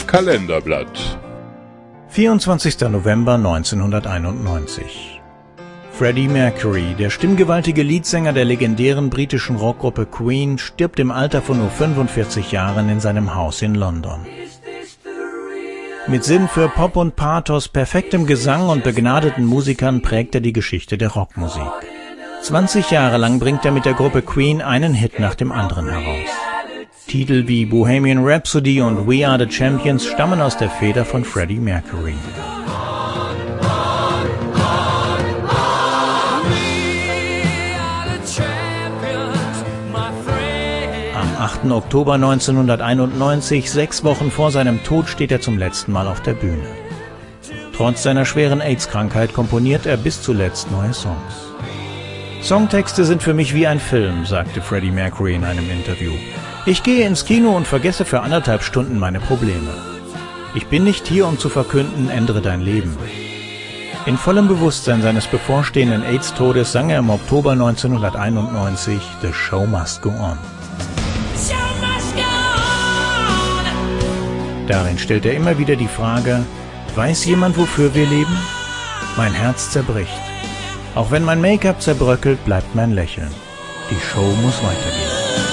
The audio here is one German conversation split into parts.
Kalenderblatt. 24. November 1991. Freddie Mercury, der stimmgewaltige Leadsänger der legendären britischen Rockgruppe Queen, stirbt im Alter von nur 45 Jahren in seinem Haus in London. Mit Sinn für Pop und Pathos, perfektem Gesang und begnadeten Musikern prägt er die Geschichte der Rockmusik. 20 Jahre lang bringt er mit der Gruppe Queen einen Hit nach dem anderen heraus. Titel wie Bohemian Rhapsody und We Are the Champions stammen aus der Feder von Freddie Mercury. Am 8. Oktober 1991, 6 Wochen vor seinem Tod, steht er zum letzten Mal auf der Bühne. Trotz seiner schweren AIDS-Krankheit komponiert er bis zuletzt neue Songs. Songtexte sind für mich wie ein Film, sagte Freddie Mercury in einem Interview. Ich gehe ins Kino und vergesse für 1,5 Stunden meine Probleme. Ich bin nicht hier, um zu verkünden, ändere dein Leben. In vollem Bewusstsein seines bevorstehenden AIDS-Todes sang er im Oktober 1991 The Show Must Go On. Darin stellt er immer wieder die Frage, weiß jemand, wofür wir leben? Mein Herz zerbricht. Auch wenn mein Make-up zerbröckelt, bleibt mein Lächeln. Die Show muss weitergehen.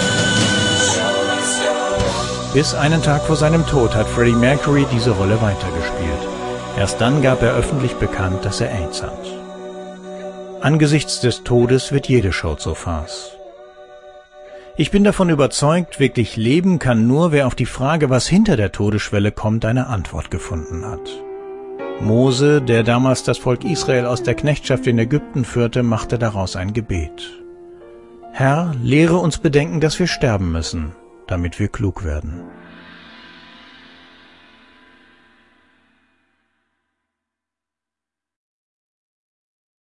Bis einen Tag vor seinem Tod hat Freddie Mercury diese Rolle weitergespielt. Erst dann gab er öffentlich bekannt, dass er AIDS hat. Angesichts des Todes wird jede Show zur Farce. Ich bin davon überzeugt, wirklich leben kann nur, wer auf die Frage, was hinter der Todesschwelle kommt, eine Antwort gefunden hat. Mose, der damals das Volk Israel aus der Knechtschaft in Ägypten führte, machte daraus ein Gebet. Herr, lehre uns bedenken, dass wir sterben müssen, damit wir klug werden.